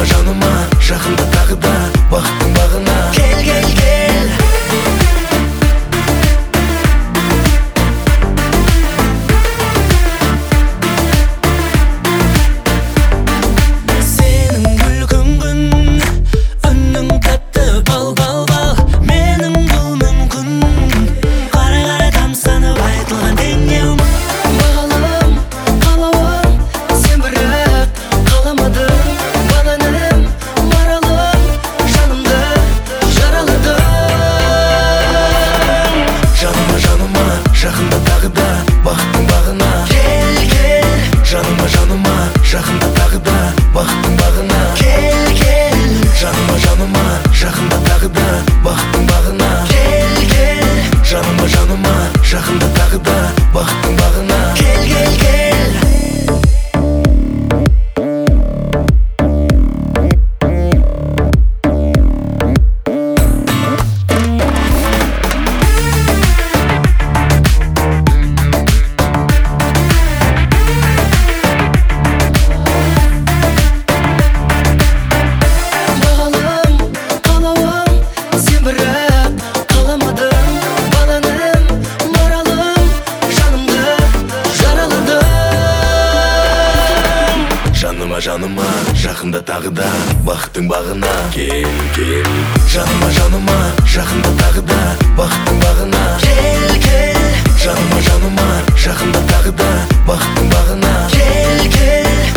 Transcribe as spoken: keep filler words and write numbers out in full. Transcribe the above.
жаныма, жақында тағы да бақыттың бағына. Кел, кел, кел. Сенің күлкің күн, үнің тәтті бал, бал, бал. Менің бұл мүмкін, қарай қарай тамсанып айтылған теңеу мың. Бағалым, қалауым, сен бірақ қаламадың. Бананым, маралым, жанымды жараладың. Жаныма, жаныма, жақында тағы да бақыттың бағына. Кел, кел. Жаныма, жаныма, жақында тағы да бақыттың бағына. Кел, кел. Жаныма, жаныма, жақында тағы да бақыттың бағына. Кел, кел. Жаныма, жаныма, жақында тағы да бақыттың бағына. Кел, кел, кел. Бағалым, қалауым, сен бірақ қаламадың. Бананым, маралым, жанымды жараладың. Жаныма, жаныма, жақында тағы да бақыттың бағына. Кел, кел. Жаныма, жаныма, жақында тағы да бақыттың бағына. Кел, кел. Жаныма, жаныма, жақында тағы да бақыттың бағына. Кел, кел.